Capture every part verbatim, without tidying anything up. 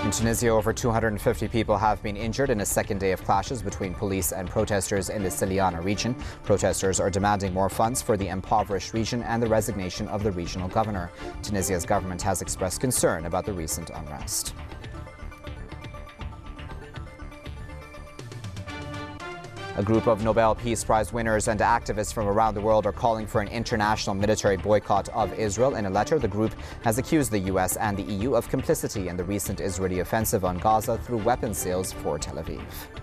In Tunisia, over two hundred fifty people have been injured in a second day of clashes between police and protesters in the Siliana region. Protesters are demanding more funds for the impoverished region and the resignation of the regional governor. Tunisia's government has expressed concern about the recent unrest. A group of Nobel Peace Prize winners and activists from around the world are calling for an international military boycott of Israel. In a letter, the group has accused the U S and the E U of complicity in the recent Israeli offensive on Gaza through weapons sales for Tel Aviv.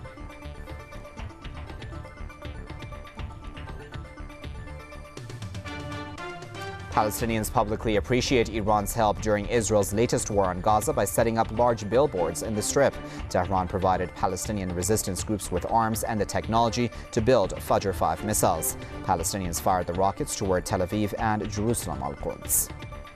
Palestinians publicly appreciate Iran's help during Israel's latest war on Gaza by setting up large billboards in the Strip. Tehran provided Palestinian resistance groups with arms and the technology to build Fajr five missiles. Palestinians fired the rockets toward Tel Aviv and Jerusalem al-Quds.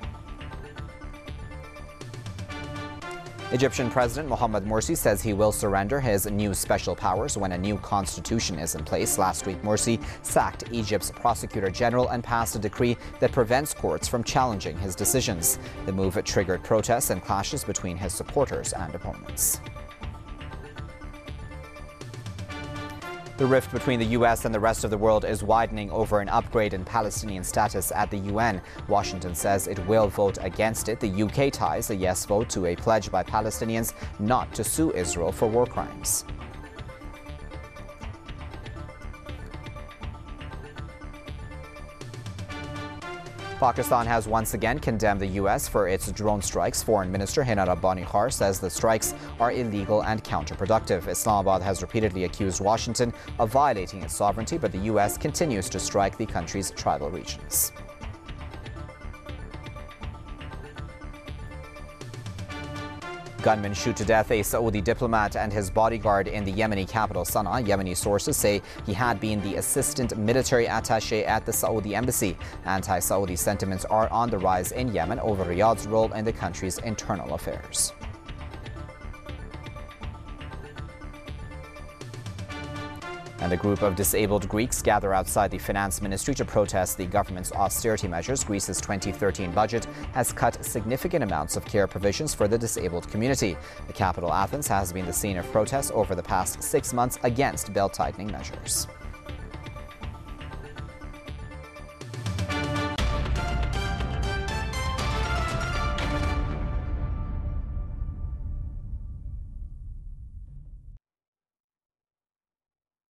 Egyptian President Mohamed Morsi says he will surrender his new special powers when a new constitution is in place. Last week, Morsi sacked Egypt's prosecutor general and passed a decree that prevents courts from challenging his decisions. The move triggered protests and clashes between his supporters and opponents. The rift between the U S and the rest of the world is widening over an upgrade in Palestinian status at the U N. Washington says it will vote against it. The U K ties a yes vote to a pledge by Palestinians not to sue Israel for war crimes. Pakistan has once again condemned the U S for its drone strikes. Foreign Minister Hina Rabbani Khar says the strikes are illegal and counterproductive. Islamabad has repeatedly accused Washington of violating its sovereignty, but the U S continues to strike the country's tribal regions. Gunmen shoot to death a Saudi diplomat and his bodyguard in the Yemeni capital Sana'a. Yemeni sources say he had been the assistant military attaché at the Saudi embassy. Anti-Saudi sentiments are on the rise in Yemen over Riyadh's role in the country's internal affairs. And a group of disabled Greeks gather outside the finance ministry to protest the government's austerity measures. Greece's twenty thirteen budget has cut significant amounts of care provisions for the disabled community. The capital, Athens, has been the scene of protests over the past six months against belt-tightening measures.